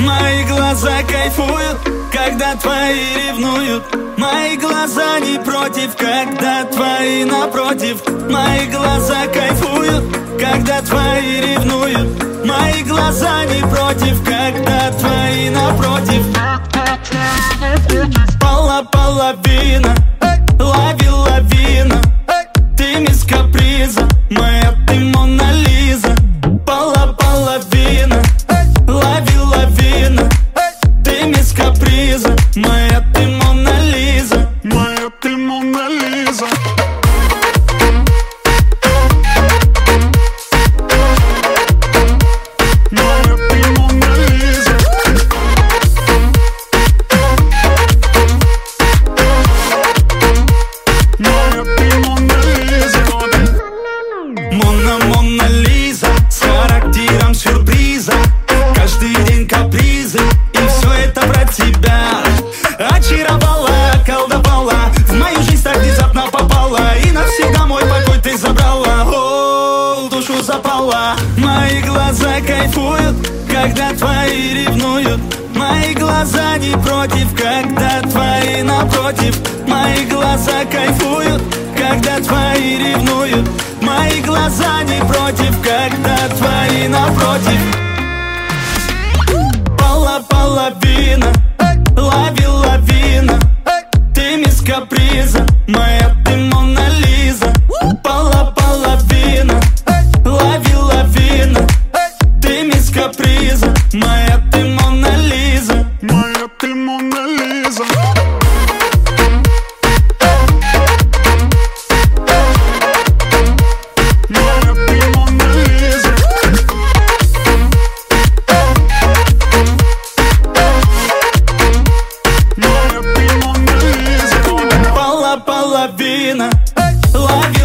Мои глаза кайфуют, когда твои ревнуют. Мои глаза не против, когда твои напротив. Мои глаза кайфуют, когда твои ревнуют. Мои глаза не против, когда твои напротив. Половина, лови лавина. Ты мисс каприза, моя ты Мона Лиза. Половина, лови лавина. Ты мисс каприза, моя ты Мона Лиза. Моя ты Мона Лиза. Мона Лиза, с характером сюрприза. Каждый день капризы, и все это про тебя. Очаровала, колдовала, в мою жизнь так внезапно попала. И навсегда мой покой ты забрала. О, душу запала. Мои глаза кайфуют, когда твои ревнуют. Мои глаза не против, когда твои напротив. Мои глаза кайфуют, когда твои ревнуют. Мои глаза не против, когда твои напротив. Половина, лови лавина. Ты мисс каприза, моя ты Мона Лиза. Половина, лови лавина. Ты мисс каприза, моя ты Мона Лиза. Моя ты Мона Лиза. Половина, лови